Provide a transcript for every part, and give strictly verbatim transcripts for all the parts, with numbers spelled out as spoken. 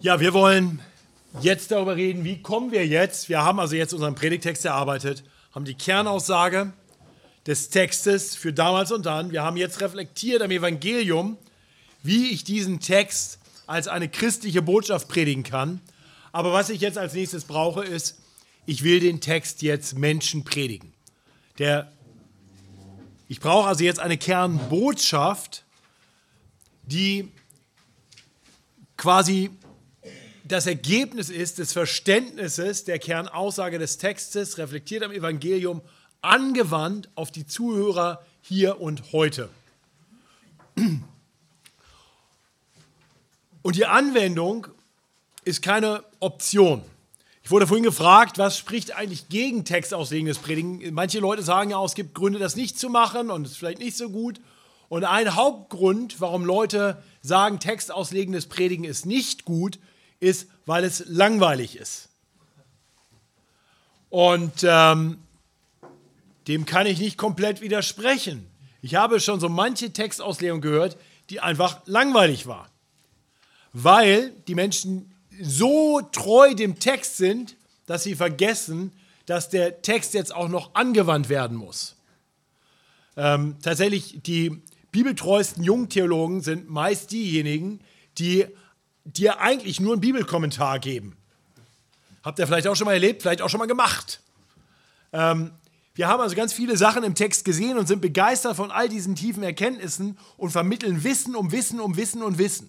Ja, wir wollen jetzt darüber reden, wie kommen wir jetzt, wir haben also jetzt unseren Predigtext erarbeitet, haben die Kernaussage des Textes für damals und dann. Wir haben jetzt reflektiert am Evangelium, wie ich diesen Text als eine christliche Botschaft predigen kann. Aber was ich jetzt als nächstes brauche, ist, ich will den Text jetzt Menschen predigen. Der, ich brauche also jetzt eine Kernbotschaft, die quasi das Ergebnis ist des Verständnisses der Kernaussage des Textes, reflektiert am Evangelium, angewandt auf die Zuhörer hier und heute. Und die Anwendung ist keine Option. Ich wurde vorhin gefragt, was spricht eigentlich gegen textauslegendes Predigen? Manche Leute sagen ja auch, es gibt Gründe, das nicht zu machen und es ist vielleicht nicht so gut. Und ein Hauptgrund, warum Leute sagen, textauslegendes Predigen ist nicht gut, ist, weil es langweilig ist. Und ähm, dem kann ich nicht komplett widersprechen. Ich habe schon so manche Textauslegung gehört, die einfach langweilig war. Weil die Menschen so treu dem Text sind, dass sie vergessen, dass der Text jetzt auch noch angewandt werden muss. Ähm, tatsächlich, die bibeltreuesten Jungtheologen sind meist diejenigen, die dir eigentlich nur einen Bibelkommentar geben. Habt ihr vielleicht auch schon mal erlebt, vielleicht auch schon mal gemacht. Ähm, wir haben also ganz viele Sachen im Text gesehen und sind begeistert von all diesen tiefen Erkenntnissen und vermitteln Wissen um Wissen um Wissen und Wissen.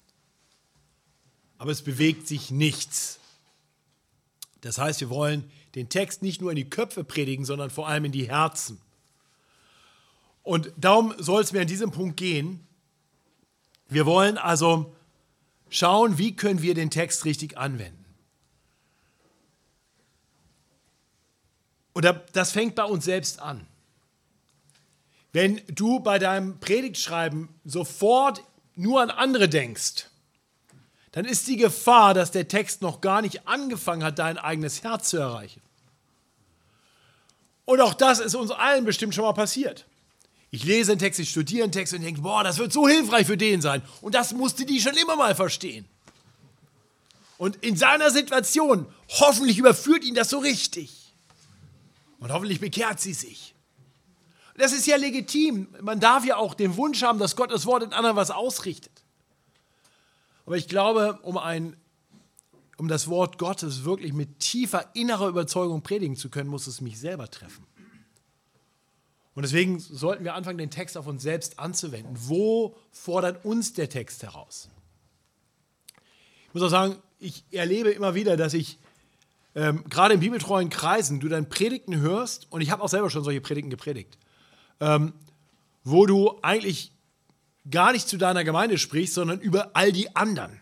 Aber es bewegt sich nichts. Das heißt, wir wollen den Text nicht nur in die Köpfe predigen, sondern vor allem in die Herzen. Und darum soll es mir an diesem Punkt gehen. Wir wollen also schauen, wie können wir den Text richtig anwenden. Und das fängt bei uns selbst an. Wenn du bei deinem Predigtschreiben sofort nur an andere denkst, dann ist die Gefahr, dass der Text noch gar nicht angefangen hat, dein eigenes Herz zu erreichen. Und auch das ist uns allen bestimmt schon mal passiert. Ich lese einen Text, ich studiere einen Text und denke, boah, das wird so hilfreich für den sein. Und das musste die schon immer mal verstehen. Und in seiner Situation, hoffentlich überführt ihn das so richtig. Und hoffentlich bekehrt sie sich. Das ist ja legitim. Man darf ja auch den Wunsch haben, dass Gott das Wort in anderen was ausrichtet. Aber ich glaube, um, ein, um das Wort Gottes wirklich mit tiefer innerer Überzeugung predigen zu können, muss es mich selber treffen. Und deswegen sollten wir anfangen, den Text auf uns selbst anzuwenden. Wo fordert uns der Text heraus? Ich muss auch sagen, ich erlebe immer wieder, dass ich ähm, gerade in bibeltreuen Kreisen, du dann Predigten hörst, und ich habe auch selber schon solche Predigten gepredigt, ähm, wo du eigentlich gar nicht zu deiner Gemeinde sprichst, sondern über all die anderen.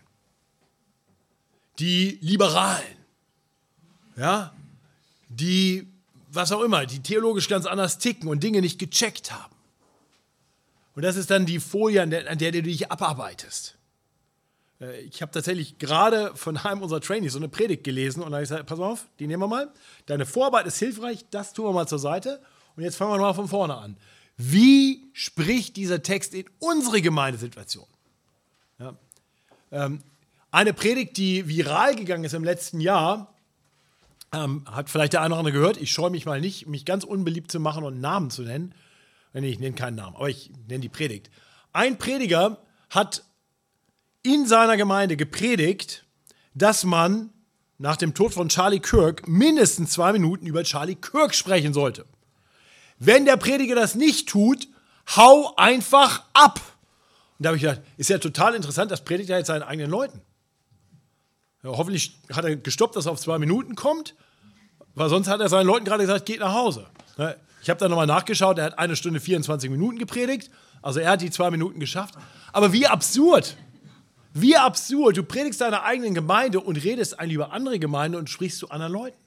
Die Liberalen, ja, die was auch immer, die theologisch ganz anders ticken und Dinge nicht gecheckt haben. Und das ist dann die Folie, an der, an der du dich abarbeitest. Ich habe tatsächlich gerade von einem unserer Trainees so eine Predigt gelesen und da habe ich gesagt, pass auf, die nehmen wir mal. Deine Vorarbeit ist hilfreich, das tun wir mal zur Seite. Und jetzt fangen wir mal von vorne an. Wie spricht dieser Text in unsere Gemeindesituation? Ja. Ähm, eine Predigt, die viral gegangen ist im letzten Jahr, Ähm, hat vielleicht der eine oder andere gehört, ich scheue mich mal nicht, mich ganz unbeliebt zu machen und einen Namen zu nennen. Nee, ich nenne keinen Namen, aber ich nenne die Predigt. Ein Prediger hat in seiner Gemeinde gepredigt, dass man nach dem Tod von Charlie Kirk mindestens zwei Minuten über Charlie Kirk sprechen sollte. Wenn der Prediger das nicht tut, hau einfach ab. Und da habe ich gedacht, ist ja total interessant, das predigt er jetzt seinen eigenen Leuten. Ja, hoffentlich hat er gestoppt, dass er auf zwei Minuten kommt, weil sonst hat er seinen Leuten gerade gesagt, geht nach Hause. Ich habe da nochmal nachgeschaut, er hat eine Stunde vierundzwanzig Minuten gepredigt, also er hat die zwei Minuten geschafft. Aber wie absurd, wie absurd, du predigst deiner eigenen Gemeinde und redest eigentlich über andere Gemeinden und sprichst zu anderen Leuten.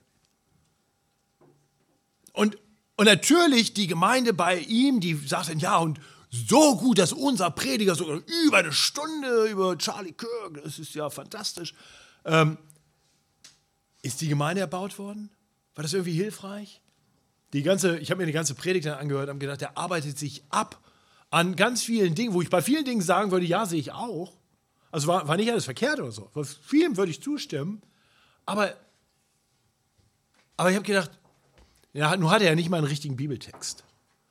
Und, und natürlich die Gemeinde bei ihm, die sagt dann, ja, und so gut, dass unser Prediger sogar über eine Stunde über Charlie Kirk, das ist ja fantastisch. Ähm, ist die Gemeinde erbaut worden? War das irgendwie hilfreich? Die ganze, ich habe mir die ganze Predigt dann angehört und gedacht, der arbeitet sich ab an ganz vielen Dingen, wo ich bei vielen Dingen sagen würde, ja, sehe ich auch. Also war, war nicht alles verkehrt oder so. Bei vielem würde ich zustimmen. Aber, aber ich habe gedacht, ja, nun hat er ja nicht mal einen richtigen Bibeltext.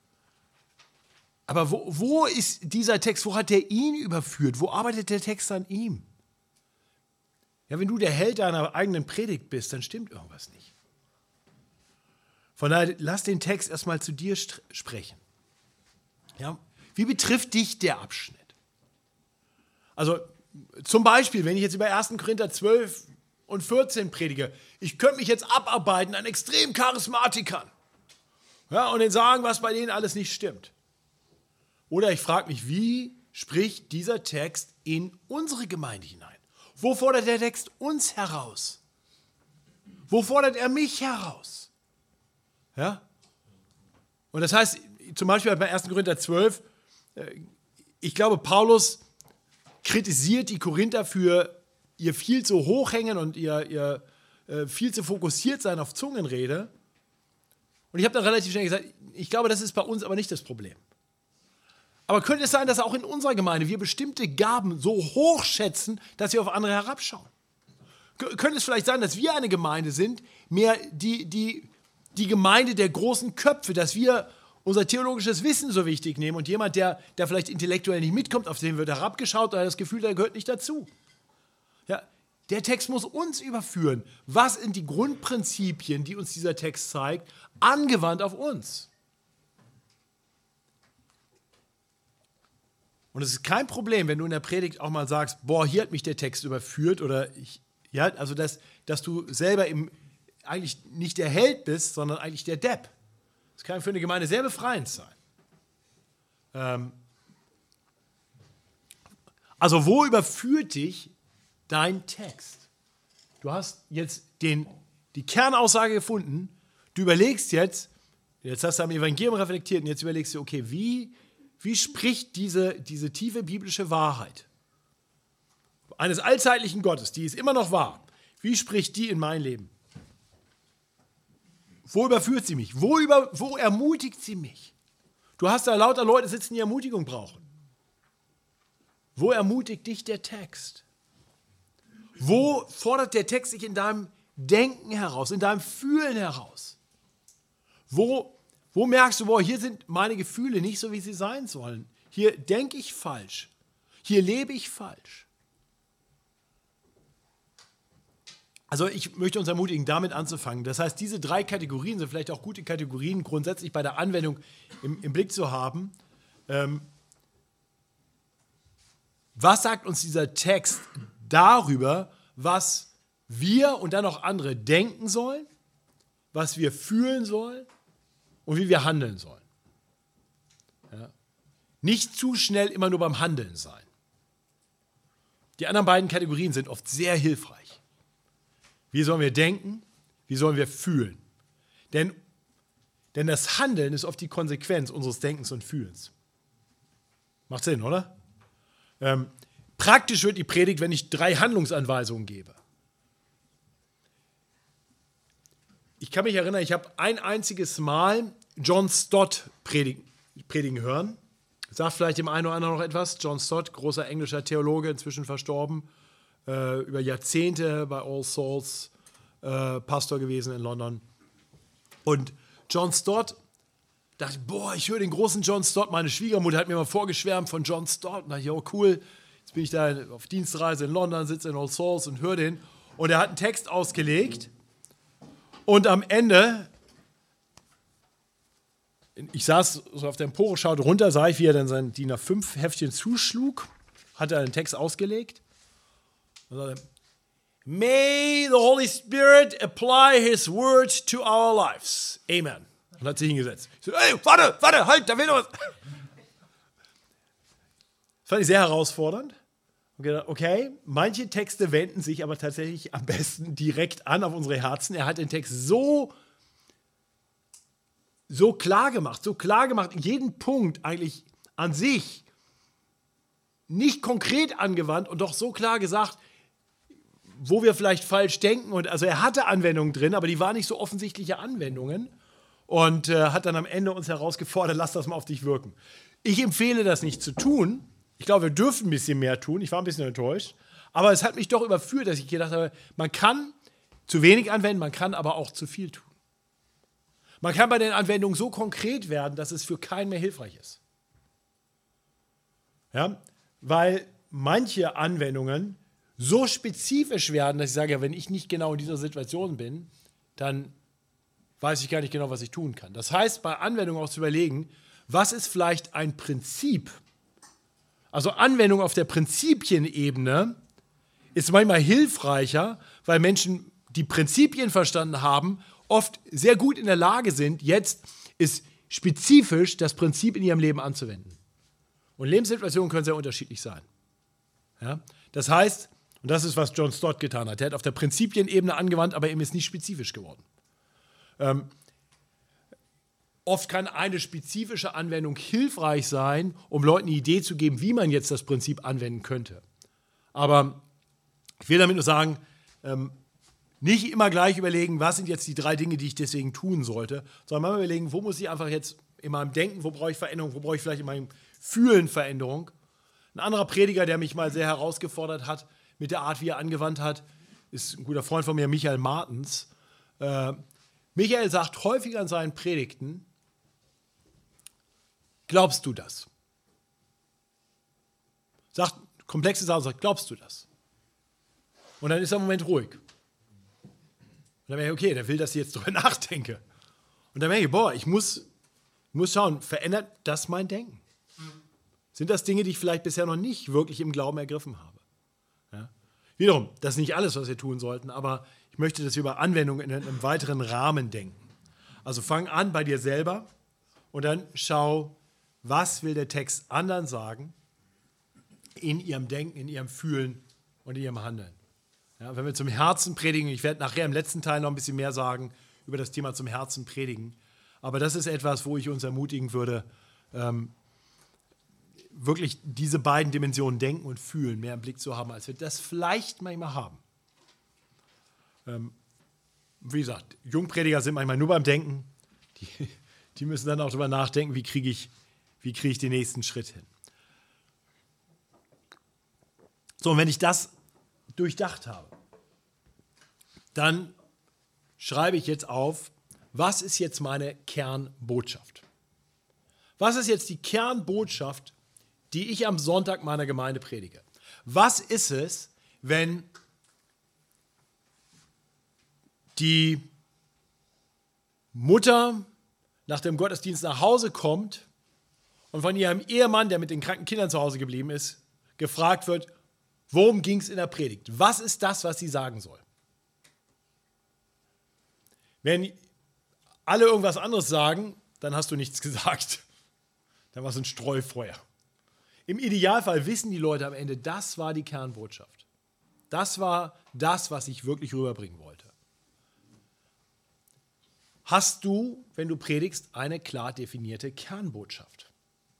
Aber wo, wo ist dieser Text, wo hat der ihn überführt? Wo arbeitet der Text an ihm? Ja, wenn du der Held deiner eigenen Predigt bist, dann stimmt irgendwas nicht. Von daher, lass den Text erstmal zu dir sprechen. Ja? Wie betrifft dich der Abschnitt? Also zum Beispiel, wenn ich jetzt über ersten Korinther zwölf und vierzehn predige, ich könnte mich jetzt abarbeiten an extrem Charismatikern, ja, und denen sagen, was bei denen alles nicht stimmt. Oder ich frage mich, wie spricht dieser Text in unsere Gemeinde hinein? Wo fordert der Text uns heraus? Wo fordert er mich heraus? Ja? Und das heißt, zum Beispiel bei ersten Korinther zwölf, ich glaube, Paulus kritisiert die Korinther für ihr viel zu hochhängen und ihr, ihr äh, viel zu fokussiert sein auf Zungenrede. Und ich habe dann relativ schnell gesagt, ich glaube, das ist bei uns aber nicht das Problem. Aber könnte es sein, dass auch in unserer Gemeinde wir bestimmte Gaben so hoch schätzen, dass wir auf andere herabschauen? K- könnte es vielleicht sein, dass wir eine Gemeinde sind, mehr die, die, die Gemeinde der großen Köpfe, dass wir unser theologisches Wissen so wichtig nehmen und jemand, der, der vielleicht intellektuell nicht mitkommt, auf den wird herabgeschaut oder das Gefühl, der gehört nicht dazu. Ja, der Text muss uns überführen. Was sind die Grundprinzipien, die uns dieser Text zeigt, angewandt auf uns? Und es ist kein Problem, wenn du in der Predigt auch mal sagst, boah, hier hat mich der Text überführt oder ich, ja, also dass, dass du selber im, eigentlich nicht der Held bist, sondern eigentlich der Depp. Das kann für eine Gemeinde sehr befreiend sein. Ähm, also wo überführt dich dein Text? Du hast jetzt den, die Kernaussage gefunden, du überlegst jetzt, jetzt hast du am Evangelium reflektiert und jetzt überlegst du, okay, wie, wie spricht diese, diese tiefe biblische Wahrheit eines allzeitlichen Gottes, die ist immer noch wahr, wie spricht die in mein Leben? Wo überführt sie mich? Wo, über, wo ermutigt sie mich? Du hast da lauter Leute sitzen, die Ermutigung brauchen. Wo ermutigt dich der Text? Wo fordert der Text dich in deinem Denken heraus, in deinem Fühlen heraus? Wo, wo merkst du, boah, hier sind meine Gefühle nicht so, wie sie sein sollen. Hier denke ich falsch. Hier lebe ich falsch. Also ich möchte uns ermutigen, damit anzufangen. Das heißt, diese drei Kategorien sind vielleicht auch gute Kategorien, grundsätzlich bei der Anwendung im, im Blick zu haben. Ähm, was sagt uns dieser Text darüber, was wir und dann auch andere denken sollen, was wir fühlen sollen und wie wir handeln sollen? Ja. Nicht zu schnell immer nur beim Handeln sein. Die anderen beiden Kategorien sind oft sehr hilfreich. Wie sollen wir denken? Wie sollen wir fühlen? Denn, denn das Handeln ist oft die Konsequenz unseres Denkens und Fühlens. Macht Sinn, oder? Ähm, praktisch wird die Predigt, wenn ich drei Handlungsanweisungen gebe. Ich kann mich erinnern, ich habe ein einziges Mal John Stott predigen, predigen hören. Sagt vielleicht dem einen oder anderen noch etwas. John Stott, großer englischer Theologe, inzwischen verstorben. Äh, über Jahrzehnte bei All Souls äh, Pastor gewesen in London. Und John Stott, dachte ich, boah, ich höre den großen John Stott. Meine Schwiegermutter hat mir mal vorgeschwärmt von John Stott. Und dachte ich, oh cool, jetzt bin ich da auf Dienstreise in London, sitze in All Souls und höre den. Und er hat einen Text ausgelegt. Und am Ende, ich saß so auf der Empore, schaute runter, sah ich, wie er dann sein D I N A fünf Heftchen zuschlug, hat er einen Text ausgelegt. Und sagte, May the Holy Spirit apply His word to our lives. Amen. Und hat sich hingesetzt. Ich so, ey, warte, warte, halt, da will noch was. Das fand ich sehr herausfordernd. Und gedacht, okay, manche Texte wenden sich aber tatsächlich am besten direkt an auf unsere Herzen. Er hat den Text so, so klar gemacht, so klar gemacht, jeden Punkt eigentlich an sich nicht konkret angewandt und doch so klar gesagt, wo wir vielleicht falsch denken. Und also er hatte Anwendungen drin, aber die waren nicht so offensichtliche Anwendungen. Und äh, hat dann am Ende uns herausgefordert, lass das mal auf dich wirken. Ich empfehle das nicht zu tun, Ich glaube, wir dürfen ein bisschen mehr tun. Ich war ein bisschen enttäuscht. Aber es hat mich doch überführt, dass ich gedacht habe, man kann zu wenig anwenden, man kann aber auch zu viel tun. Man kann bei den Anwendungen so konkret werden, dass es für keinen mehr hilfreich ist. Ja? Weil manche Anwendungen so spezifisch werden, dass ich sage, ja, wenn ich nicht genau in dieser Situation bin, dann weiß ich gar nicht genau, was ich tun kann. Das heißt, bei Anwendungen auch zu überlegen, was ist vielleicht ein Prinzip? Also Anwendung auf der Prinzipienebene ist manchmal hilfreicher, weil Menschen, die Prinzipien verstanden haben, oft sehr gut in der Lage sind, jetzt ist spezifisch das Prinzip in ihrem Leben anzuwenden. Und Lebenssituationen können sehr unterschiedlich sein. Ja? Das heißt, und das ist, was John Stott getan hat, er hat auf der Prinzipienebene angewandt, aber ihm ist nicht spezifisch geworden. Ähm, oft kann eine spezifische Anwendung hilfreich sein, um Leuten eine Idee zu geben, wie man jetzt das Prinzip anwenden könnte. Aber ich will damit nur sagen, ähm, nicht immer gleich überlegen, was sind jetzt die drei Dinge, die ich deswegen tun sollte, sondern mal überlegen, wo muss ich einfach jetzt in meinem Denken, wo brauche ich Veränderung, wo brauche ich vielleicht in meinem Fühlen Veränderung. Ein anderer Prediger, der mich mal sehr herausgefordert hat mit der Art, wie er angewandt hat, ist ein guter Freund von mir, Michael Martens. Äh, Michael sagt häufig an seinen Predigten, glaubst du das? Sagt komplexe Sachen, sagt, glaubst du das? Und dann ist er im Moment ruhig. Und dann merke ich, okay, der will, dass ich jetzt drüber nachdenke. Und dann merke ich, boah, ich muss, muss schauen, verändert das mein Denken? Sind das Dinge, die ich vielleicht bisher noch nicht wirklich im Glauben ergriffen habe? Ja? Wiederum, das ist nicht alles, was wir tun sollten, aber ich möchte, dass wir über Anwendungen in einem weiteren Rahmen denken. Also fang an bei dir selber und dann schau, was will der Text anderen sagen in ihrem Denken, in ihrem Fühlen und in ihrem Handeln. Ja, wenn wir zum Herzen predigen, ich werde nachher im letzten Teil noch ein bisschen mehr sagen über das Thema zum Herzen predigen, aber das ist etwas, wo ich uns ermutigen würde, ähm, wirklich diese beiden Dimensionen Denken und Fühlen mehr im Blick zu haben, als wir das vielleicht manchmal haben. Ähm, wie gesagt, Jungprediger sind manchmal nur beim Denken, die, die müssen dann auch darüber nachdenken, wie kriege ich, wie kriege ich den nächsten Schritt hin. So, und wenn ich das durchdacht habe, dann schreibe ich jetzt auf, was ist jetzt meine Kernbotschaft? Was ist jetzt die Kernbotschaft, die ich am Sonntag meiner Gemeinde predige? Was ist es, wenn die Mutter nach dem Gottesdienst nach Hause kommt und von ihrem Ehemann, der mit den kranken Kindern zu Hause geblieben ist, gefragt wird, worum ging es in der Predigt? Was ist das, was sie sagen soll? Wenn alle irgendwas anderes sagen, dann hast du nichts gesagt. Dann war es ein Streufeuer. Im Idealfall wissen die Leute am Ende, das war die Kernbotschaft. Das war das, was ich wirklich rüberbringen wollte. Hast du, wenn du predigst, eine klar definierte Kernbotschaft?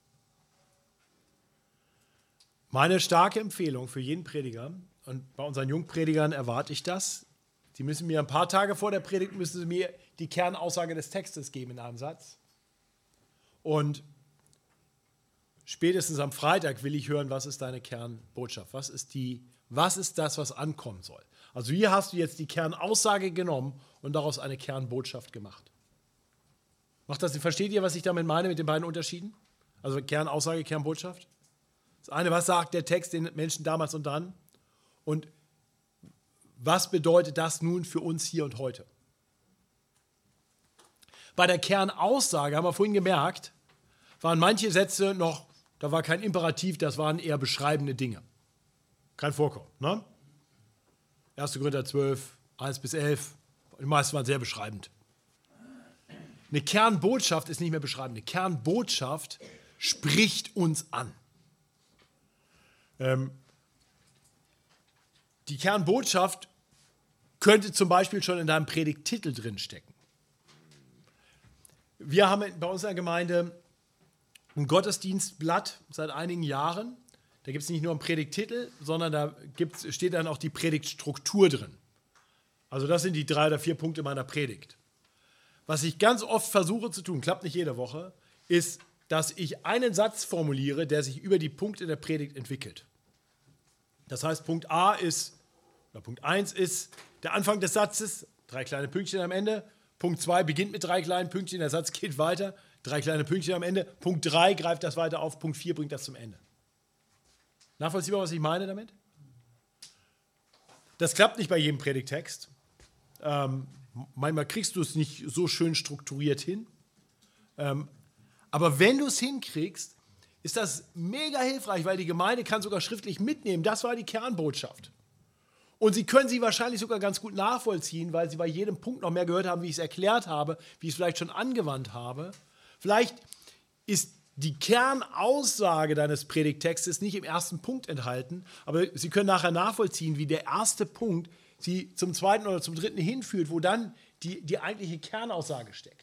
Meine starke Empfehlung für jeden Prediger, und bei unseren Jungpredigern erwarte ich das, die müssen mir ein paar Tage vor der Predigt, müssen sie mir die Kernaussage des Textes geben in einem Satz. Und spätestens am Freitag will ich hören, was ist deine Kernbotschaft? Was ist, die, was ist das, was ankommen soll? Also hier hast du jetzt die Kernaussage genommen und daraus eine Kernbotschaft gemacht. Macht das, versteht ihr, was ich damit meine mit den beiden Unterschieden? Also Kernaussage, Kernbotschaft? Das eine, was sagt der Text den Menschen damals und dann? Und was bedeutet das nun für uns hier und heute? Bei der Kernaussage, haben wir vorhin gemerkt, waren manche Sätze noch, da war kein Imperativ, das waren eher beschreibende Dinge. Kein Vorkommen. Ne? erster Korinther zwölf, eins bis elf, die meisten waren sehr beschreibend. Eine Kernbotschaft ist nicht mehr beschreibend. Eine Kernbotschaft spricht uns an. Ähm, die Kernbotschaft könnte zum Beispiel schon in deinem Predigttitel drinstecken. Wir haben bei uns in der Gemeinde ein Gottesdienstblatt seit einigen Jahren. Da gibt es nicht nur einen Predigttitel, sondern da gibt's, steht dann auch die Predigtstruktur drin. Also das sind die drei oder vier Punkte meiner Predigt. Was ich ganz oft versuche zu tun, klappt nicht jede Woche, ist dass ich einen Satz formuliere, der sich über die Punkte der Predigt entwickelt. Das heißt, Punkt A ist, oder Punkt eins ist der Anfang des Satzes, drei kleine Pünktchen am Ende. Punkt zwei beginnt mit drei kleinen Pünktchen, der Satz geht weiter, drei kleine Pünktchen am Ende. Punkt drei greift das weiter auf, Punkt vier bringt das zum Ende. Nachvollziehbar, was ich meine damit? Das klappt nicht bei jedem Predigtext. Ähm, manchmal kriegst du es nicht so schön strukturiert hin. Ähm, aber wenn du es hinkriegst, ist das mega hilfreich, weil die Gemeinde kann sogar schriftlich mitnehmen. Das war die Kernbotschaft. Und sie können sie wahrscheinlich sogar ganz gut nachvollziehen, weil sie bei jedem Punkt noch mehr gehört haben, wie ich es erklärt habe, wie ich es vielleicht schon angewandt habe. Vielleicht ist die Kernaussage deines Predigttextes nicht im ersten Punkt enthalten, aber sie können nachher nachvollziehen, wie der erste Punkt sie zum zweiten oder zum dritten hinführt, wo dann die, die eigentliche Kernaussage steckt.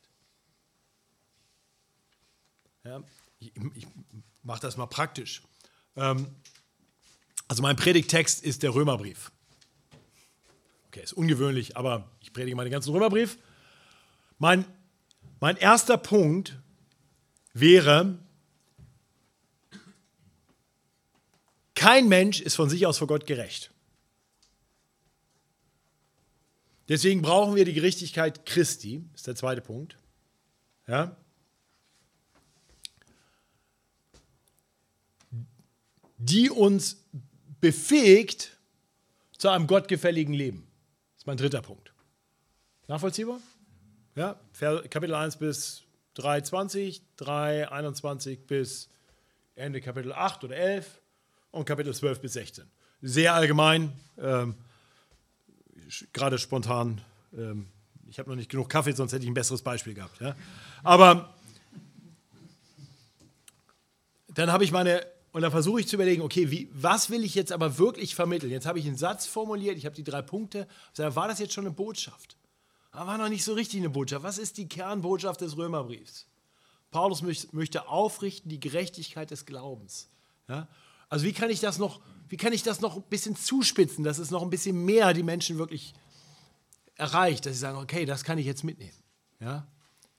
Ja, ich ich mache das mal praktisch. Ähm, also mein Predigttext ist der Römerbrief. Okay, ist ungewöhnlich, aber ich predige mal den ganzen Römerbrief. Mein, mein erster Punkt wäre, kein Mensch ist von sich aus vor Gott gerecht. Deswegen brauchen wir die Gerechtigkeit Christi, ist der zweite Punkt. Ja? Die uns befähigt zu einem gottgefälligen Leben. Das ist mein dritter Punkt. Nachvollziehbar? Ja, Kapitel eins bis drei zwanzig, drei einundzwanzig bis Ende Kapitel acht oder elf und Kapitel zwölf bis sechzehn. Sehr allgemein, ähm, gerade spontan. Ähm, ich habe noch nicht genug Kaffee, sonst hätte ich ein besseres Beispiel gehabt. Ja? Aber dann habe ich meine, und dann versuche ich zu überlegen, okay, wie, was will ich jetzt aber wirklich vermitteln? Jetzt habe ich einen Satz formuliert, ich habe die drei Punkte. War das jetzt schon eine Botschaft? Aber war noch nicht so richtig eine Botschaft. Was ist die Kernbotschaft des Römerbriefs? Paulus möchte aufrichten die Gerechtigkeit des Glaubens. Ja? Also wie kann ich das noch, wie kann ich das noch ein bisschen zuspitzen, dass es noch ein bisschen mehr die Menschen wirklich erreicht, dass sie sagen, okay, das kann ich jetzt mitnehmen. Ja?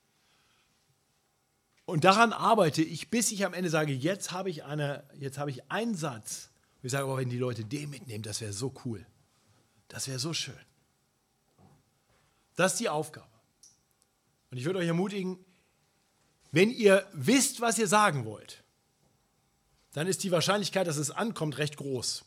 Und daran arbeite ich, bis ich am Ende sage, jetzt habe ich, eine, jetzt habe ich einen Satz. Und ich sage, aber wenn die Leute den mitnehmen, das wäre so cool. Das wäre so schön. Das ist die Aufgabe. Und ich würde euch ermutigen, wenn ihr wisst, was ihr sagen wollt, dann ist die Wahrscheinlichkeit, dass es ankommt, recht groß.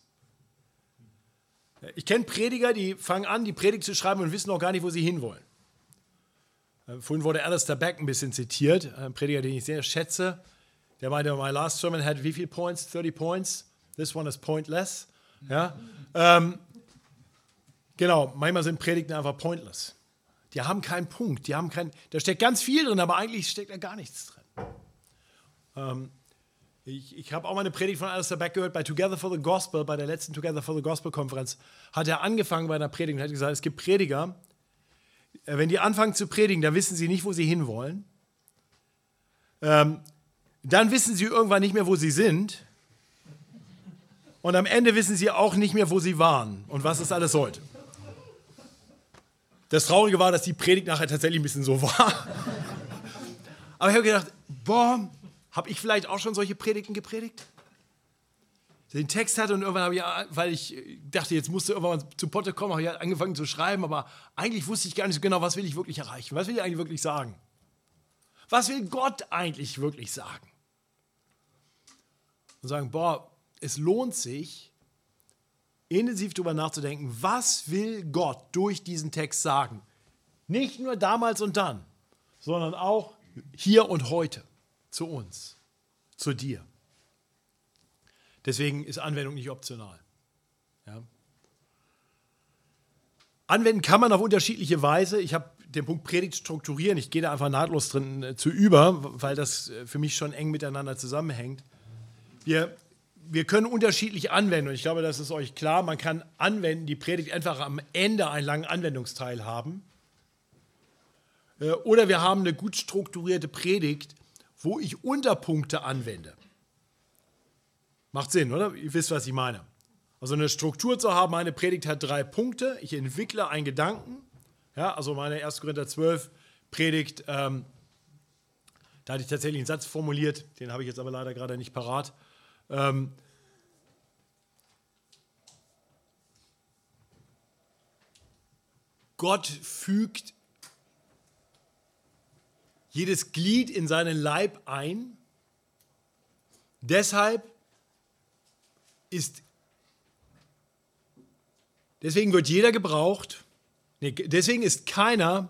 Ich kenne Prediger, die fangen an, die Predigt zu schreiben und wissen noch gar nicht, wo sie hinwollen. Vorhin wurde Alistair Beck ein bisschen zitiert, ein Prediger, den ich sehr schätze. Der meinte, my last sermon had wie viele Points? thirty points. This one is pointless. Ja? Ähm, genau, manchmal sind Predigten einfach pointless. Die haben keinen Punkt, die haben kein, da steckt ganz viel drin, aber eigentlich steckt da gar nichts drin. Ähm, ich ich habe auch mal eine Predigt von Alistair Beck gehört bei Together for the Gospel, bei der letzten Together for the Gospel Konferenz, hat er angefangen bei einer Predigt und hat gesagt, es gibt Prediger, wenn die anfangen zu predigen, dann wissen sie nicht, wo sie hinwollen. Ähm, dann wissen sie irgendwann nicht mehr, wo sie sind. Und am Ende wissen sie auch nicht mehr, wo sie waren und was es alles sollte. Das Traurige war, dass die Predigt nachher tatsächlich ein bisschen so war. Aber ich habe gedacht, boah, habe ich vielleicht auch schon solche Predigten gepredigt? Den Text hatte und irgendwann habe ich, weil ich dachte, jetzt musste irgendwann zu Potte kommen, habe ich angefangen zu schreiben, aber eigentlich wusste ich gar nicht so genau, was will ich wirklich erreichen? Was will ich eigentlich wirklich sagen? Was will Gott eigentlich wirklich sagen? Und sagen, boah, es lohnt sich, intensiv darüber nachzudenken, was will Gott durch diesen Text sagen? Nicht nur damals und dann, sondern auch hier und heute, zu uns, zu dir. Deswegen ist Anwendung nicht optional. Ja. Anwenden kann man auf unterschiedliche Weise. Ich habe den Punkt Predigt strukturieren. Ich gehe da einfach nahtlos drin äh, zu über, weil das äh, für mich schon eng miteinander zusammenhängt. Wir, wir können unterschiedlich anwenden. Und ich glaube, das ist euch klar. Man kann anwenden, die Predigt einfach am Ende einen langen Anwendungsteil haben. Äh, oder wir haben eine gut strukturierte Predigt, wo ich Unterpunkte anwende. Macht Sinn, oder? Ihr wisst, was ich meine. Also eine Struktur zu haben, meine Predigt hat drei Punkte. Ich entwickle einen Gedanken. Ja, also meine erster Korinther zwölf Predigt, ähm, Da hatte ich tatsächlich einen Satz formuliert, den habe ich jetzt aber leider gerade nicht parat. Ähm, Gott fügt jedes Glied in seinen Leib ein. Deshalb ist, deswegen wird jeder gebraucht. Nee, deswegen ist keiner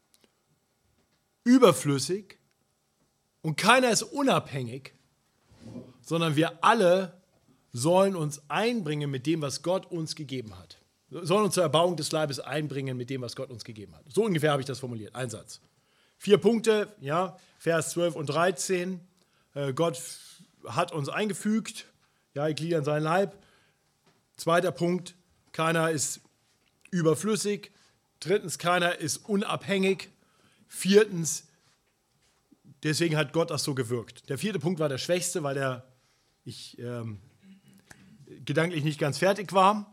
überflüssig und keiner ist unabhängig, sondern wir alle sollen uns einbringen mit dem, was Gott uns gegeben hat. Wir sollen uns zur Erbauung des Leibes einbringen mit dem, was Gott uns gegeben hat. So ungefähr habe ich das formuliert. Ein Satz. Vier Punkte, ja, Vers zwölf und dreizehn. Äh, Gott hat uns eingefügt, ja, Glieder in seinen Leib. Zweiter Punkt, keiner ist überflüssig. Drittens, keiner ist unabhängig. Viertens, deswegen hat Gott das so gewirkt. Der vierte Punkt war der schwächste, weil der, ich ähm, gedanklich nicht ganz fertig war.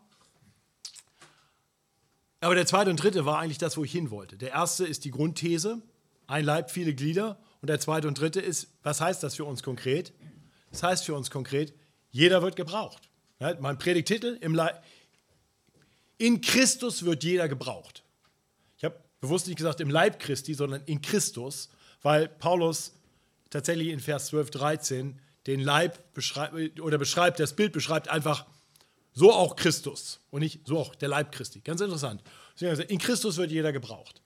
Aber der zweite und dritte war eigentlich das, wo ich hin wollte. Der erste ist die Grundthese, ein Leib, viele Glieder. Und der zweite und dritte ist, was heißt das für uns konkret? Das heißt für uns konkret, jeder wird gebraucht. Ja, mein Predigtitel, im Leib, in Christus wird jeder gebraucht. Ich habe bewusst nicht gesagt im Leib Christi, sondern in Christus, weil Paulus tatsächlich in Vers zwölf, dreizehn den Leib beschreibt, oder beschreibt, das Bild beschreibt einfach so auch Christus und nicht so auch der Leib Christi. Ganz interessant. In Christus wird jeder gebraucht.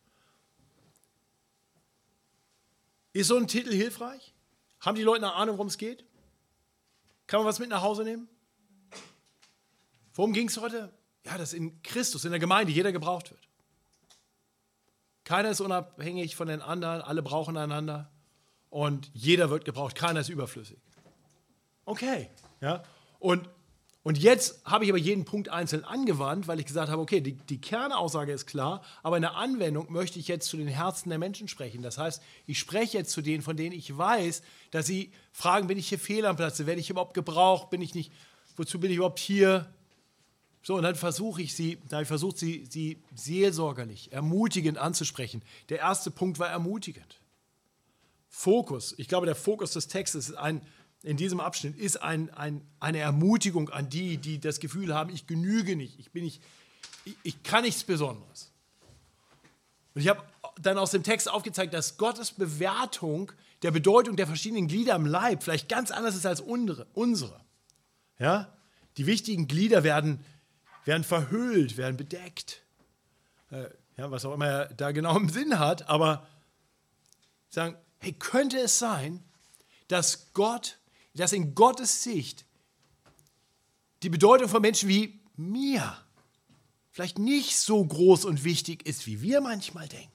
Ist so ein Titel hilfreich? Haben die Leute eine Ahnung, worum es geht? Kann man was mit nach Hause nehmen? Worum ging es heute? Ja, dass in Christus, in der Gemeinde jeder gebraucht wird. Keiner ist unabhängig von den anderen, alle brauchen einander und jeder wird gebraucht, keiner ist überflüssig. Okay, ja, und Und jetzt habe ich aber jeden Punkt einzeln angewandt, weil ich gesagt habe, okay, die, die Kernaussage ist klar, aber in der Anwendung möchte ich jetzt zu den Herzen der Menschen sprechen. Das heißt, ich spreche jetzt zu denen, von denen ich weiß, dass sie fragen, bin ich hier fehl am Platze, werde ich überhaupt gebraucht, bin ich nicht, wozu bin ich überhaupt hier? So, und dann versuche ich sie, da ich versuche sie, sie seelsorgerlich, ermutigend anzusprechen. Der erste Punkt war ermutigend. Fokus, ich glaube, der Fokus des Textes ist ein in diesem Abschnitt ist ein, ein, eine Ermutigung an die, die das Gefühl haben, ich genüge nicht, ich, bin nicht, ich, ich kann nichts Besonderes. Und ich habe dann aus dem Text aufgezeigt, dass Gottes Bewertung der Bedeutung der verschiedenen Glieder im Leib vielleicht ganz anders ist als unsere. Ja? Die wichtigen Glieder werden, werden verhüllt, werden bedeckt. Äh, ja, was auch immer er da genau im Sinn hat, aber sagen, hey, könnte es sein, dass Gott dass in Gottes Sicht die Bedeutung von Menschen wie mir vielleicht nicht so groß und wichtig ist, wie wir manchmal denken.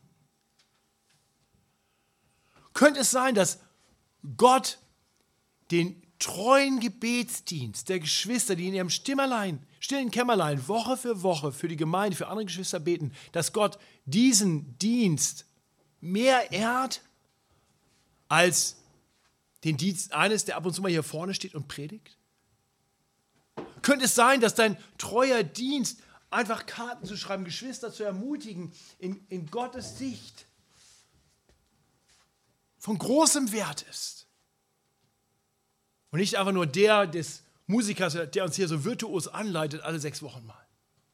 Könnte es sein, dass Gott den treuen Gebetsdienst der Geschwister, die in ihrem Stimmerlein, stillen Kämmerlein Woche für Woche für die Gemeinde, für andere Geschwister beten, dass Gott diesen Dienst mehr ehrt als den Dienst eines, der ab und zu mal hier vorne steht und predigt? Könnte es sein, dass dein treuer Dienst, einfach Karten zu schreiben, Geschwister zu ermutigen, in, in Gottes Sicht von großem Wert ist? Und nicht einfach nur der des Musikers, der uns hier so virtuos anleitet, alle sechs Wochen mal.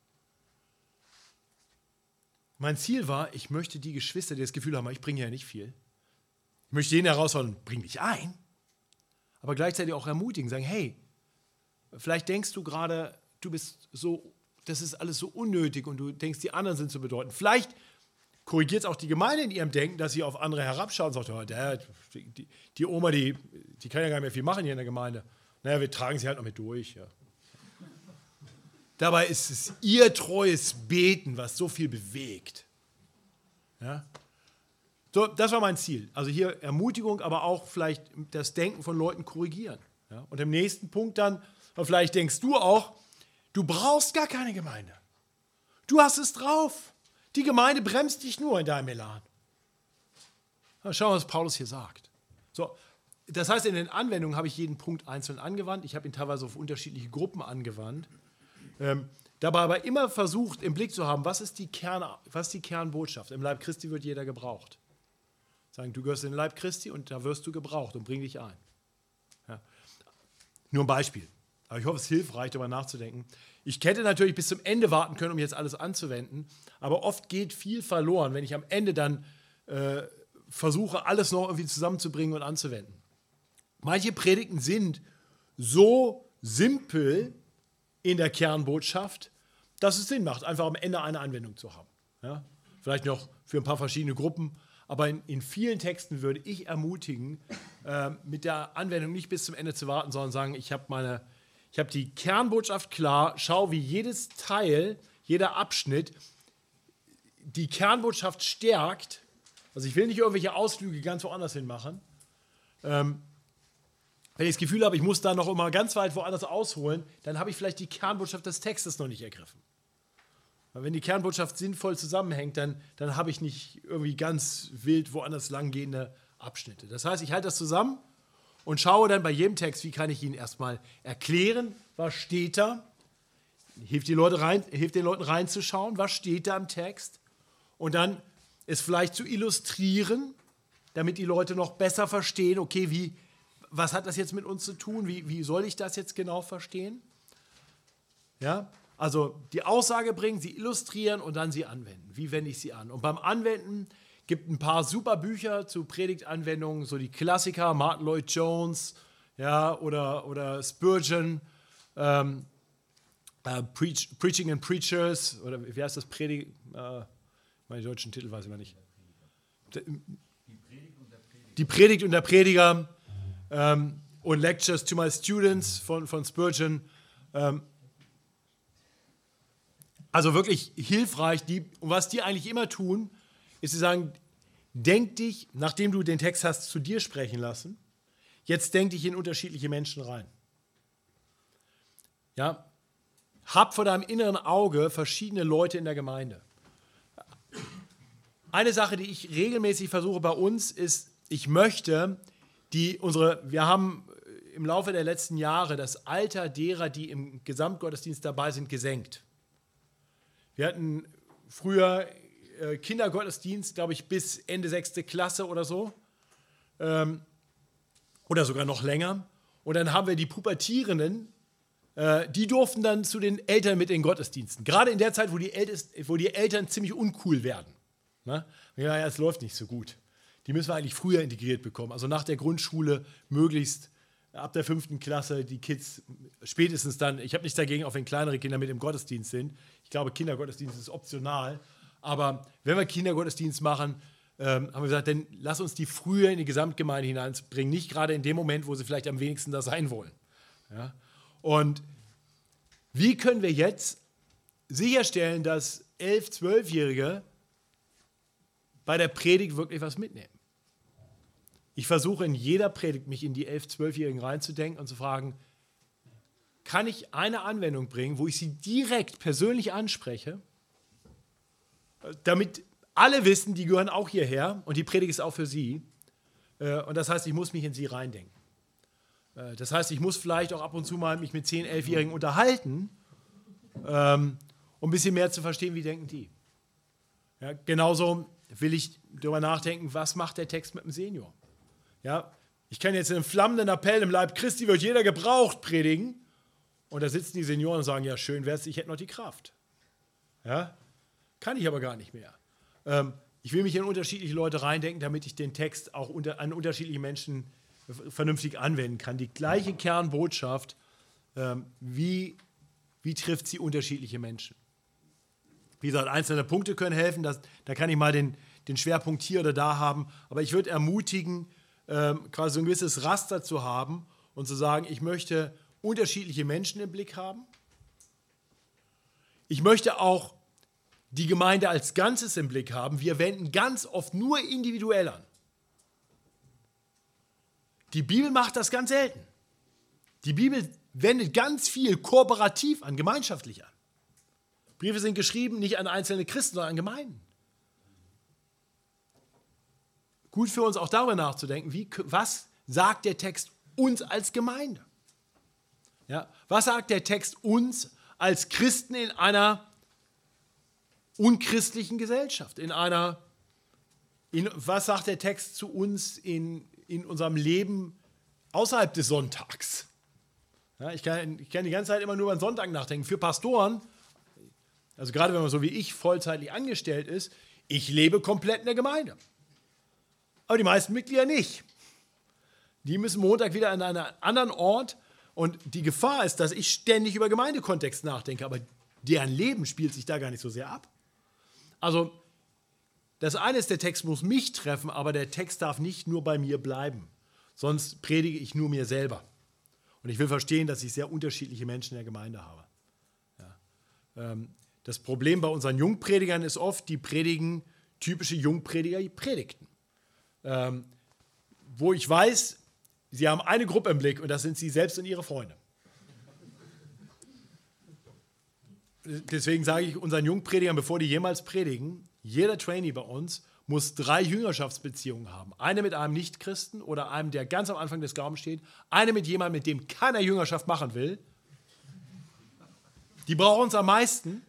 Mein Ziel war, ich möchte die Geschwister, die das Gefühl haben, ich bringe ja nicht viel, ich möchte denen herausfordern, bring dich ein, aber gleichzeitig auch ermutigen, sagen, hey, vielleicht denkst du gerade, du bist so, das ist alles so unnötig und du denkst, die anderen sind so bedeutend. Vielleicht korrigiert es auch die Gemeinde in ihrem Denken, dass sie auf andere herabschauen und sagt, oh, der, die, die Oma, die, die kann ja gar nicht mehr viel machen hier in der Gemeinde. Naja, wir tragen sie halt noch mit durch. Ja. Dabei ist es ihr treues Beten, was so viel bewegt. Ja? So, das war mein Ziel. Also hier Ermutigung, aber auch vielleicht das Denken von Leuten korrigieren. Ja? Und im nächsten Punkt dann, vielleicht denkst du auch, du brauchst gar keine Gemeinde. Du hast es drauf. Die Gemeinde bremst dich nur in deinem Elan. Na, schauen wir, was Paulus hier sagt. So, das heißt, in den Anwendungen habe ich jeden Punkt einzeln angewandt. Ich habe ihn teilweise auf unterschiedliche Gruppen angewandt. Ähm, dabei aber immer versucht, im Blick zu haben, was ist die Kern, was ist die Kernbotschaft? Im Leib Christi wird jeder gebraucht. Sagen, du gehörst in den Leib Christi und da wirst du gebraucht und bring dich ein. Ja. Nur ein Beispiel. Aber ich hoffe, es ist hilfreich, darüber nachzudenken. Ich hätte natürlich bis zum Ende warten können, um jetzt alles anzuwenden, aber oft geht viel verloren, wenn ich am Ende dann äh, versuche, alles noch irgendwie zusammenzubringen und anzuwenden. Manche Predigten sind so simpel in der Kernbotschaft, dass es Sinn macht, einfach am Ende eine Anwendung zu haben. Ja? Vielleicht noch für ein paar verschiedene Gruppen, aber in, in vielen Texten würde ich ermutigen, äh, mit der Anwendung nicht bis zum Ende zu warten, sondern sagen, ich habe meine, ich habe die Kernbotschaft klar, schau, wie jedes Teil, jeder Abschnitt die Kernbotschaft stärkt. Also ich will nicht irgendwelche Ausflüge ganz woanders hin machen. Ähm, wenn ich das Gefühl habe, ich muss da noch immer ganz weit woanders ausholen, dann habe ich vielleicht die Kernbotschaft des Textes noch nicht ergriffen. Weil wenn die Kernbotschaft sinnvoll zusammenhängt, dann, dann habe ich nicht irgendwie ganz wild woanders langgehende Abschnitte. Das heißt, ich halte das zusammen und schaue dann bei jedem Text, wie kann ich ihn erstmal erklären, was steht da, hilft, die Leute rein, hilft den Leuten reinzuschauen, was steht da im Text und dann es vielleicht zu illustrieren, damit die Leute noch besser verstehen, okay, wie, was hat das jetzt mit uns zu tun, wie, wie soll ich das jetzt genau verstehen? Ja, also die Aussage bringen, sie illustrieren und dann sie anwenden. Wie wende ich sie an? Und beim Anwenden gibt es ein paar super Bücher zu Predigtanwendungen, so die Klassiker, Martin Lloyd Jones, ja, oder, oder Spurgeon, ähm, äh, Preach, Preaching and Preachers, oder wie heißt das? Predig, äh, meinen deutschen Titel weiß ich mal nicht. Die Predigt und der Prediger ähm, und Lectures to My Students von, von Spurgeon. Ähm, Also wirklich hilfreich. Die, und was die eigentlich immer tun, ist, sie sagen, denk dich, nachdem du den Text hast zu dir sprechen lassen, jetzt denk dich in unterschiedliche Menschen rein. Ja? Hab vor deinem inneren Auge verschiedene Leute in der Gemeinde. Eine Sache, die ich regelmäßig versuche bei uns, ist, ich möchte, die unsere, wir haben im Laufe der letzten Jahre das Alter derer, die im Gesamtgottesdienst dabei sind, gesenkt. Wir hatten früher äh, Kindergottesdienst, glaube ich, bis Ende sechste Klasse oder so. Ähm, oder sogar noch länger. Und dann haben wir die Pubertierenden, äh, die durften dann zu den Eltern mit in den Gottesdiensten. Gerade in der Zeit, wo die, Ältest, wo die Eltern ziemlich uncool werden. Ne? Ja, ja, es läuft nicht so gut. Die müssen wir eigentlich früher integriert bekommen. Also nach der Grundschule möglichst ab der fünften Klasse die Kids spätestens dann, ich habe nichts dagegen, auch wenn kleinere Kinder mit im Gottesdienst sind. Ich glaube, Kindergottesdienst ist optional. Aber wenn wir Kindergottesdienst machen, ähm, haben wir gesagt, dann lass uns die früher in die Gesamtgemeinde hineinbringen. Nicht gerade in dem Moment, wo sie vielleicht am wenigsten da sein wollen. Ja? Und wie können wir jetzt sicherstellen, dass elf-, zwölfjährige bei der Predigt wirklich was mitnehmen? Ich versuche in jeder Predigt, mich in die elf-, zwölfjährigen reinzudenken und zu fragen, kann ich eine Anwendung bringen, wo ich sie direkt persönlich anspreche, damit alle wissen, die gehören auch hierher und die Predigt ist auch für sie. Und das heißt, ich muss mich in sie reindenken. Das heißt, ich muss vielleicht auch ab und zu mal mich mit zehn-, elfjährigen unterhalten, um ein bisschen mehr zu verstehen, wie denken die. Ja, genauso will ich darüber nachdenken, was macht der Text mit dem Senior. Ja, ich kann jetzt einen flammenden Appell im Leib Christi, wird jeder gebraucht, predigen. Und da sitzen die Senioren und sagen, ja, schön wäre es, ich hätte noch die Kraft. Ja, kann ich aber gar nicht mehr. Ähm, ich will mich in unterschiedliche Leute reindenken, damit ich den Text auch unter, an unterschiedliche Menschen vernünftig anwenden kann. Die gleiche Kernbotschaft, ähm, wie, wie trifft sie unterschiedliche Menschen? Wie gesagt, einzelne Punkte können helfen, das, da kann ich mal den, den Schwerpunkt hier oder da haben. Aber ich würde ermutigen, ähm, quasi so ein gewisses Raster zu haben und zu sagen, ich möchte unterschiedliche Menschen im Blick haben. Ich möchte auch die Gemeinde als Ganzes im Blick haben. Wir wenden ganz oft nur individuell an. Die Bibel macht das ganz selten. Die Bibel wendet ganz viel kooperativ an, gemeinschaftlich an. Briefe sind geschrieben nicht an einzelne Christen, sondern an Gemeinden. Gut für uns auch darüber nachzudenken, wie, was sagt der Text uns als Gemeinde? Ja, was sagt der Text uns als Christen in einer unchristlichen Gesellschaft, in einer in, was sagt der Text zu uns in, in unserem Leben außerhalb des Sonntags? Ja, ich, kann, ich kann die ganze Zeit immer nur über den Sonntag nachdenken. Für Pastoren, also gerade wenn man so wie ich vollzeitlich angestellt ist, ich lebe komplett in der Gemeinde. Aber die meisten Mitglieder nicht. Die müssen Montag wieder an einem anderen Ort. Und die Gefahr ist, dass ich ständig über Gemeindekontext nachdenke. Aber deren Leben spielt sich da gar nicht so sehr ab. Also das eine ist, der Text muss mich treffen, aber der Text darf nicht nur bei mir bleiben. Sonst predige ich nur mir selber. Und ich will verstehen, dass ich sehr unterschiedliche Menschen in der Gemeinde habe. Ja. Ähm, das Problem bei unseren Jungpredigern ist oft, die predigen typische Jungprediger-Predigten. Ähm, wo ich weiß, sie haben eine Gruppe im Blick und das sind sie selbst und ihre Freunde. Deswegen sage ich unseren Jungpredigern, bevor die jemals predigen, jeder Trainee bei uns muss drei Jüngerschaftsbeziehungen haben. Eine mit einem Nichtchristen oder einem, der ganz am Anfang des Glaubens steht. Eine mit jemandem, mit dem keiner Jüngerschaft machen will. Die brauchen uns am meisten.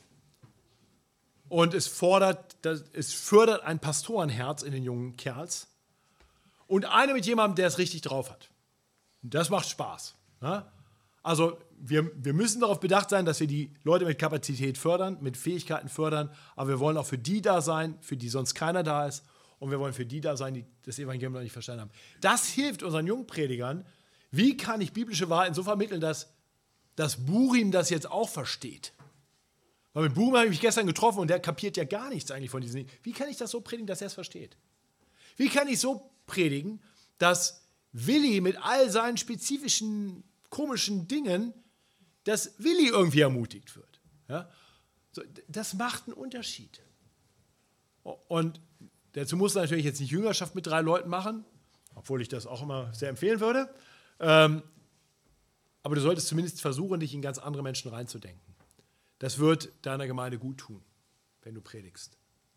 Und es fordert, es fördert ein Pastorenherz in den jungen Kerls. Und eine mit jemandem, der es richtig drauf hat. Das macht Spaß. Ne? Also wir, wir müssen darauf bedacht sein, dass wir die Leute mit Kapazität fördern, mit Fähigkeiten fördern, aber wir wollen auch für die da sein, für die sonst keiner da ist, und wir wollen für die da sein, die das Evangelium noch nicht verstanden haben. Das hilft unseren Jungpredigern. Wie kann ich biblische Wahrheiten so vermitteln, dass, dass Burim das jetzt auch versteht? Weil mit Burim habe ich mich gestern getroffen und der kapiert ja gar nichts eigentlich von diesen Dingen. Wie kann ich das so predigen, dass er es versteht? Wie kann ich so predigen, dass Willi mit all seinen spezifischen komischen Dingen, dass Willi irgendwie ermutigt wird. Ja? So, das macht einen Unterschied. Und dazu muss er natürlich jetzt nicht Jüngerschaft mit drei Leuten machen, obwohl ich das auch immer sehr empfehlen würde. Ähm, aber du solltest zumindest versuchen, dich in ganz andere Menschen reinzudenken. Das wird deiner Gemeinde gut tun, wenn du predigst.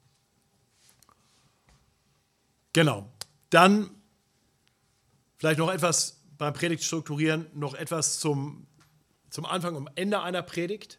Genau. Dann vielleicht noch etwas beim Predigt strukturieren, noch etwas zum, zum Anfang und Ende einer Predigt.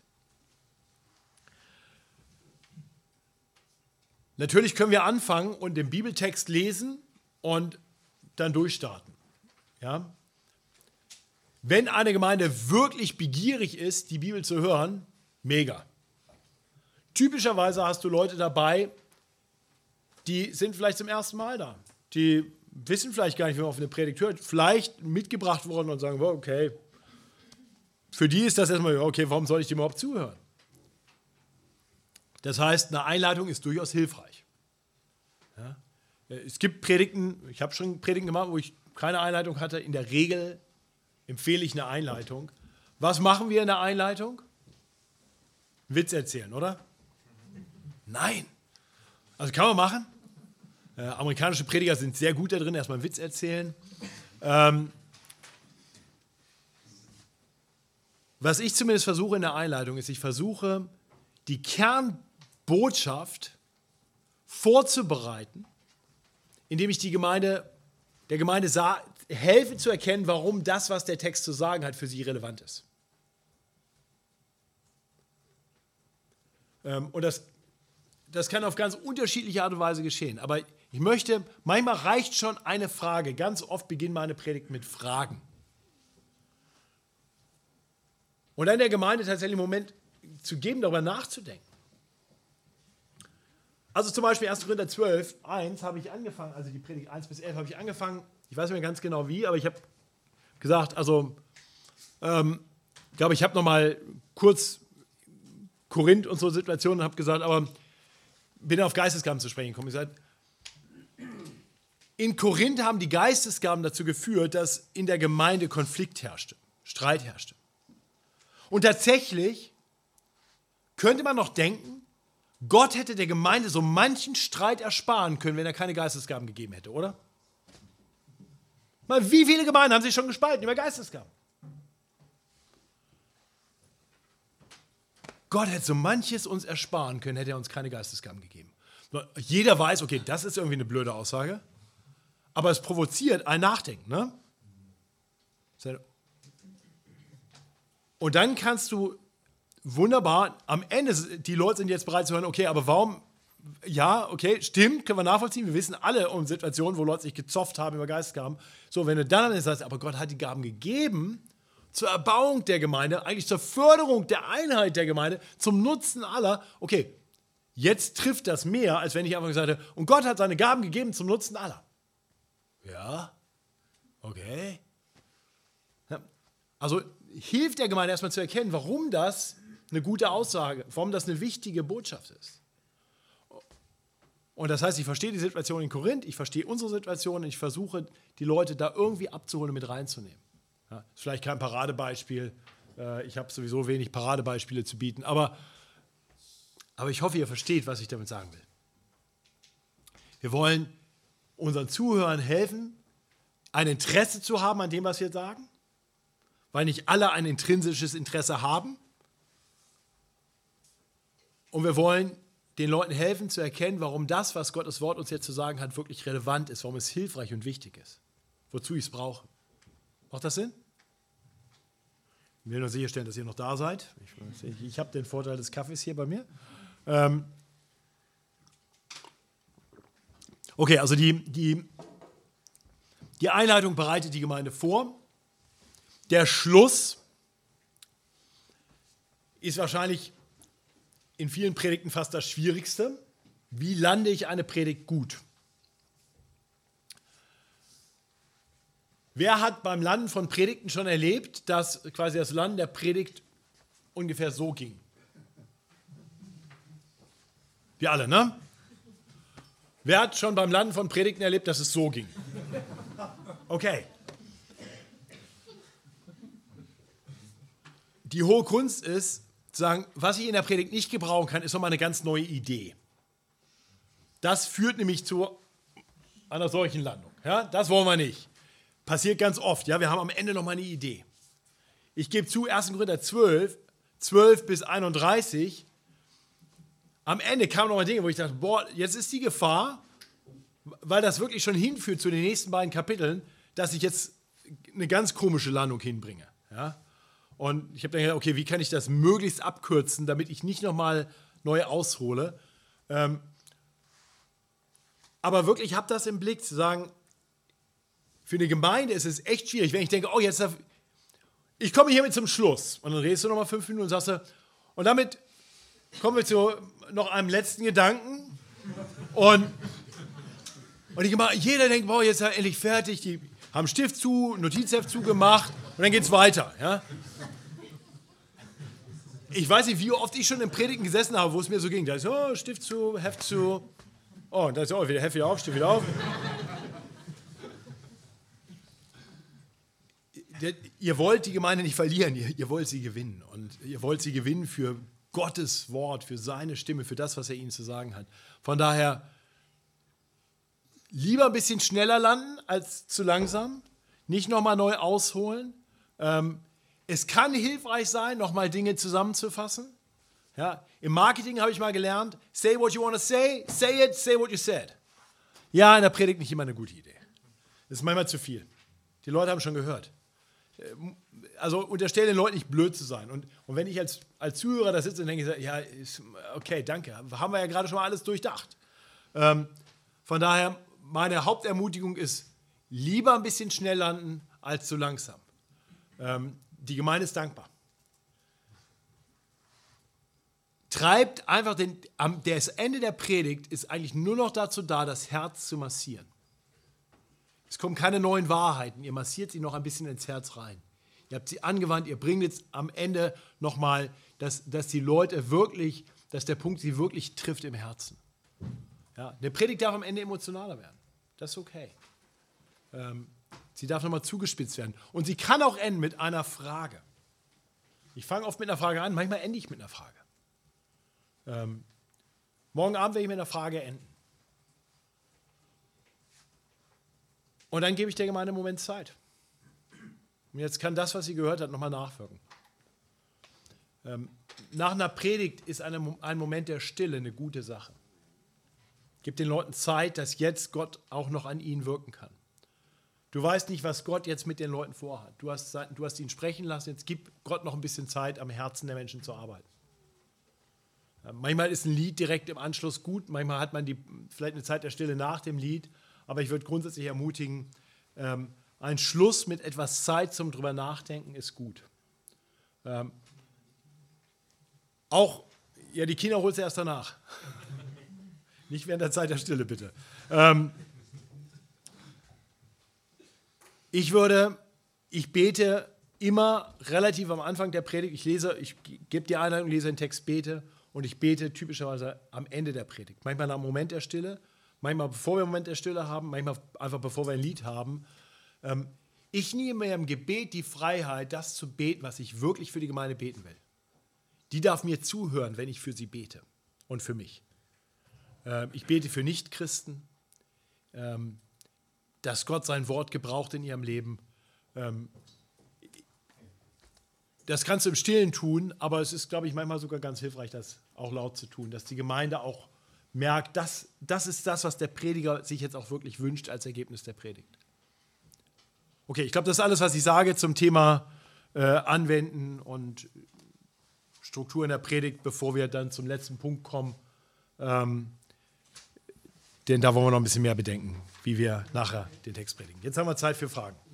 Natürlich können wir anfangen und den Bibeltext lesen und dann durchstarten. Ja? Wenn eine Gemeinde wirklich begierig ist, die Bibel zu hören, mega. Typischerweise hast du Leute dabei, die sind vielleicht zum ersten Mal da. Die wissen vielleicht gar nicht, wie man auf eine Predigt hört. Vielleicht mitgebracht worden und sagen, okay, für die ist das erstmal, okay, warum soll ich dem überhaupt zuhören? Das heißt, eine Einleitung ist durchaus hilfreich. Ja? Es gibt Predigten, ich habe schon Predigten gemacht, wo ich keine Einleitung hatte. In der Regel empfehle ich eine Einleitung. Was machen wir in der Einleitung? Einen Witz erzählen, oder? Nein. Also kann man machen. Äh, amerikanische Prediger sind sehr gut da drin, erstmal einen Witz erzählen. Ähm, was ich zumindest versuche in der Einleitung, ist, ich versuche, die Kernbotschaft vorzubereiten, indem ich die Gemeinde, der Gemeinde sah, helfe zu erkennen, warum das, was der Text zu sagen hat, für sie relevant ist. Ähm, und das, das kann auf ganz unterschiedliche Art und Weise geschehen. Aber ich möchte, manchmal reicht schon eine Frage. Ganz oft beginnen meine Predigten mit Fragen. Und dann der Gemeinde tatsächlich einen Moment zu geben, darüber nachzudenken. Also zum Beispiel erster Korinther zwölf, eins habe ich angefangen, also die Predigt eins bis elf habe ich angefangen. Ich weiß nicht mehr ganz genau wie, aber ich habe gesagt, also ähm, ich glaube, ich habe nochmal kurz Korinth und so Situationen habe gesagt, aber bin auf Geistesgaben zu sprechen gekommen. Ich habe gesagt, in Korinth haben die Geistesgaben dazu geführt, dass in der Gemeinde Konflikt herrschte, Streit herrschte. Und tatsächlich könnte man noch denken, Gott hätte der Gemeinde so manchen Streit ersparen können, wenn er keine Geistesgaben gegeben hätte, oder? Mal, wie viele Gemeinden haben sich schon gespalten über Geistesgaben? Gott hätte so manches uns ersparen können, hätte er uns keine Geistesgaben gegeben. Jeder weiß, okay, das ist irgendwie eine blöde Aussage, aber es provoziert ein Nachdenken, ne? Und dann kannst du wunderbar, am Ende, die Leute sind jetzt bereit zu hören, okay, aber warum, ja, okay, stimmt, können wir nachvollziehen. Wir wissen alle um Situationen, wo Leute sich gezofft haben, über Geistesgaben. So, wenn du dann sagst, aber Gott hat die Gaben gegeben zur Erbauung der Gemeinde, eigentlich zur Förderung der Einheit der Gemeinde, zum Nutzen aller. Okay, jetzt trifft das mehr, als wenn ich einfach gesagt hätte, und Gott hat seine Gaben gegeben zum Nutzen aller. Ja, okay. Ja, also hilft der Gemeinde erstmal zu erkennen, warum das eine gute Aussage, warum das eine wichtige Botschaft ist. Und das heißt, ich verstehe die Situation in Korinth, ich verstehe unsere Situation und ich versuche, die Leute da irgendwie abzuholen und mit reinzunehmen. Ja, ist vielleicht kein Paradebeispiel, äh, ich habe sowieso wenig Paradebeispiele zu bieten, aber, aber ich hoffe, ihr versteht, was ich damit sagen will. Wir wollen unseren Zuhörern helfen, ein Interesse zu haben an dem, was wir sagen, weil nicht alle ein intrinsisches Interesse haben. Und wir wollen den Leuten helfen zu erkennen, warum das, was Gottes Wort uns jetzt zu sagen hat, wirklich relevant ist, warum es hilfreich und wichtig ist, wozu ich es brauche. Macht das Sinn? Ich will nur sicherstellen, dass ihr noch da seid. Ich, ich habe den Vorteil des Kaffees hier bei mir. Ähm okay, also die, die, die Einleitung bereitet die Gemeinde vor. Der Schluss ist wahrscheinlich in vielen Predigten fast das Schwierigste. Wie lande ich eine Predigt gut? Wer hat beim Landen von Predigten schon erlebt, dass quasi das Landen der Predigt ungefähr so ging? Wir alle, ne? Wer hat schon beim Landen von Predigten erlebt, dass es so ging? Okay. Die hohe Kunst ist, zu sagen, was ich in der Predigt nicht gebrauchen kann, ist nochmal eine ganz neue Idee. Das führt nämlich zu einer solchen Landung. Ja, das wollen wir nicht. Passiert ganz oft. Ja, wir haben am Ende nochmal eine Idee. Ich gebe zu, erster Korinther zwölf, zwölf bis einunddreißig, am Ende kamen nochmal Dinge, wo ich dachte, boah, jetzt ist die Gefahr, weil das wirklich schon hinführt zu den nächsten beiden Kapiteln, dass ich jetzt eine ganz komische Landung hinbringe. Ja? Und ich habe dann gedacht, okay, wie kann ich das möglichst abkürzen, damit ich nicht nochmal neu aushole. Ähm, aber wirklich, ich habe das im Blick, zu sagen, für eine Gemeinde ist es echt schwierig, wenn ich denke, oh, jetzt, darf, ich komme hiermit zum Schluss. Und dann redest du nochmal fünf Minuten und sagst du, und damit kommen wir zu noch einem letzten Gedanken. Und, und ich immer, jeder denkt, boah, jetzt ist er endlich fertig, die haben Stift zu, Notizheft zugemacht und dann geht es weiter. Ja? Ich weiß nicht, wie oft ich schon in Predigten gesessen habe, wo es mir so ging. Da ist, oh, Stift zu, Heft zu. Oh, und da ist, oh, wieder Heft wieder auf, Stift wieder auf. Ihr wollt die Gemeinde nicht verlieren, ihr, ihr wollt sie gewinnen. Und ihr wollt sie gewinnen für Gottes Wort, für seine Stimme, für das, was er ihnen zu sagen hat. Von daher lieber ein bisschen schneller landen als zu langsam. Nicht nochmal neu ausholen. Ähm, es kann hilfreich sein, nochmal Dinge zusammenzufassen. Ja, im Marketing habe ich mal gelernt, say what you want to say, say it, say what you said. Ja, in der Predigt nicht immer eine gute Idee. Das ist manchmal zu viel. Die Leute haben schon gehört. Also unterstelle den Leuten nicht blöd zu sein. Und, und wenn ich als, als Zuhörer da sitze und denke, ja, ist, okay, danke, haben wir ja gerade schon mal alles durchdacht. Ähm, von daher, meine Hauptermutigung ist, lieber ein bisschen schnell landen, als zu langsam. Ähm, die Gemeinde ist dankbar. Treibt einfach den, am, das Ende der Predigt ist eigentlich nur noch dazu da, das Herz zu massieren. Es kommen keine neuen Wahrheiten, ihr massiert sie noch ein bisschen ins Herz rein. Ihr habt sie angewandt, ihr bringt jetzt am Ende nochmal, dass, dass die Leute wirklich, dass der Punkt sie wirklich trifft im Herzen. Ja, eine Predigt darf am Ende emotionaler werden. Das ist okay. Ähm, sie darf nochmal zugespitzt werden. Und sie kann auch enden mit einer Frage. Ich fange oft mit einer Frage an, manchmal ende ich mit einer Frage. Ähm, morgen Abend werde ich mit einer Frage enden. Und dann gebe ich der Gemeinde einen Moment Zeit. Und jetzt kann das, was sie gehört hat, nochmal nachwirken. Ähm, nach einer Predigt ist eine, ein Moment der Stille eine gute Sache. Gib den Leuten Zeit, dass jetzt Gott auch noch an ihnen wirken kann. Du weißt nicht, was Gott jetzt mit den Leuten vorhat. Du hast, du hast ihn sprechen lassen, jetzt gib Gott noch ein bisschen Zeit, am Herzen der Menschen zu arbeiten. Manchmal ist ein Lied direkt im Anschluss gut, manchmal hat man die, vielleicht eine Zeit der Stille nach dem Lied, aber ich würde grundsätzlich ermutigen, ähm, ein Schluss mit etwas Zeit zum drüber nachdenken ist gut. Ähm, auch, ja, die Kinder holst du erst danach. Nicht während der Zeit der Stille, bitte. Ähm, ich würde, ich bete immer relativ am Anfang der Predigt, ich lese, ich gebe die Einleitung, lese den Text, bete und ich bete typischerweise am Ende der Predigt. Manchmal nach dem Moment der Stille, manchmal bevor wir einen Moment der Stille haben, manchmal einfach bevor wir ein Lied haben. Ähm, ich nehme mir im Gebet die Freiheit, das zu beten, was ich wirklich für die Gemeinde beten will. Die darf mir zuhören, wenn ich für sie bete und für mich. Ähm, ich bete für Nichtchristen, ähm, dass Gott sein Wort gebraucht in ihrem Leben. Ähm, das kannst du im Stillen tun, aber es ist, glaube ich, manchmal sogar ganz hilfreich, das auch laut zu tun, dass die Gemeinde auch merkt, dass, das ist das, was der Prediger sich jetzt auch wirklich wünscht als Ergebnis der Predigt. Okay, ich glaube, das ist alles, was ich sage zum Thema äh, Anwenden und Struktur in der Predigt, bevor wir dann zum letzten Punkt kommen. Ähm, denn da wollen wir noch ein bisschen mehr bedenken, wie wir nachher den Text predigen. Jetzt haben wir Zeit für Fragen.